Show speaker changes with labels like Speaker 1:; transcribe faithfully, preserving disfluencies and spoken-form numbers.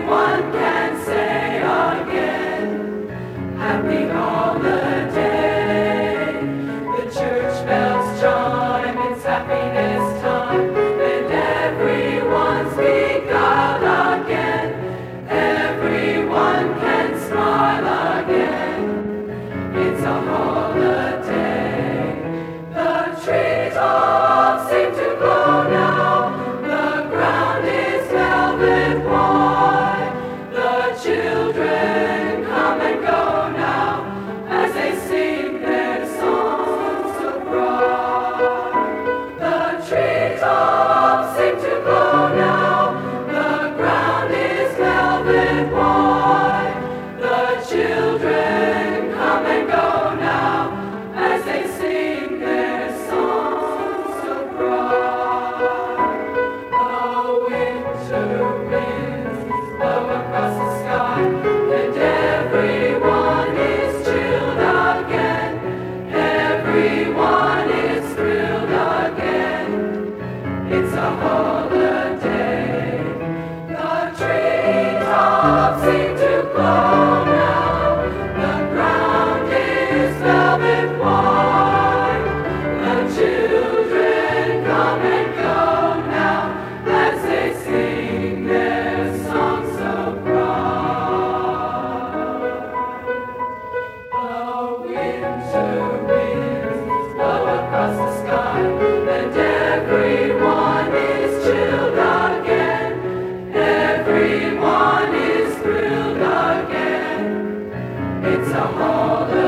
Speaker 1: everyone can say again, happy holiday. The church bells chime, it's happiness time, and everyone's being glad again. Everyone can smile again. It's a holiday. The treetops seem to glow now. The ground is velvet white. The children come and go now as they sing their songs of pride. The treetops seem to glow now. The ground is velvet white. The children come and go now as they sing their songs of pride. The winter winds blow across the sky, and everyone is chilled again. Everyone is thrilled again. It's a holiday. The treetops seem to glow now. The ground is velvet white. The children come and go now as they sing their songs of pride. The winter winds blow across the sky, and everyone is chilled again. Everyone is thrilled again. It's a holiday.